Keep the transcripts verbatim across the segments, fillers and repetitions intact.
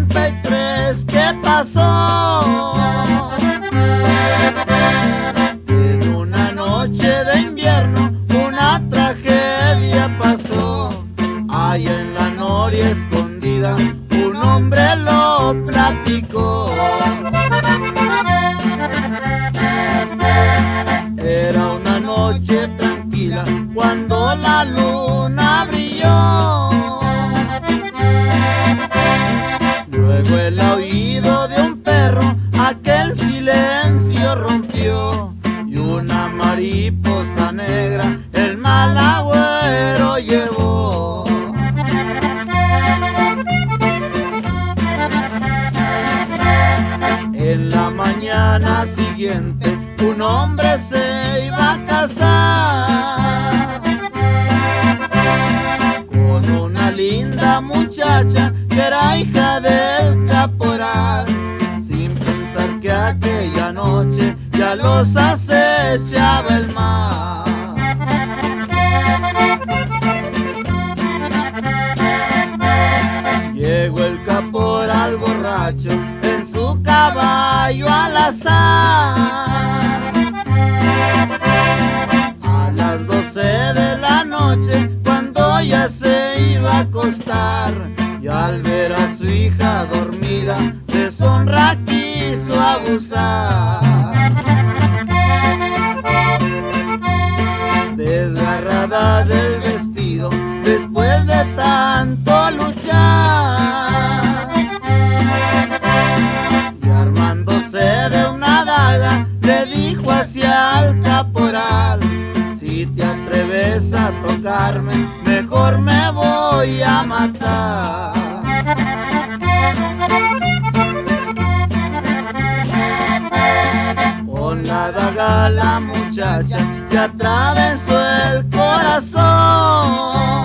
cuarenta y tres, ¿qué pasó? En una noche de invierno una tragedia pasó. Allá en la noria escondida un hombre lo platicó. Era una noche tranquila cuando la luna brilló. Luego el oído de un perro aquel silencio rompió, y una mariposa negra el mal agüero llevó. En la mañana siguiente un hombre se iba a casar con una linda muchacha que era hija del caporal, sin pensar que aquella noche ya los acechaba el mar. Llegó el caporal borracho en su caballo al azar. A las doce de la noche, cuando ya se iba a acostar, y al ver a su hija dormida, deshonra quiso abusar. Desgarrada del vestido, después de tanto luchar, y armándose de una daga, le dijo hacia el caporal: si te atreves a tocarme, mejor me voy a matar. Con la daga la muchacha se atravesó el corazón,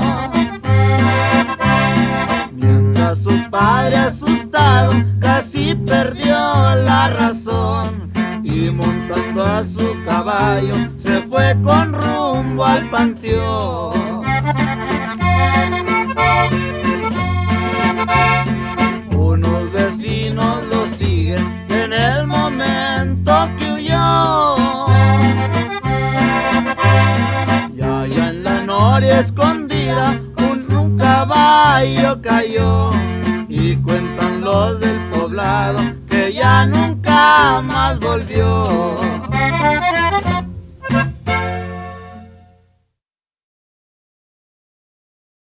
mientras su padre asustado casi perdió la razón, y montando a su caballo se fue con rumbo al panteón. Unos vecinos lo siguen en el momento que huyó, y allá en la noria escondida un, un caballo cayó, y cuentan los del poblado que ya nunca más volvió.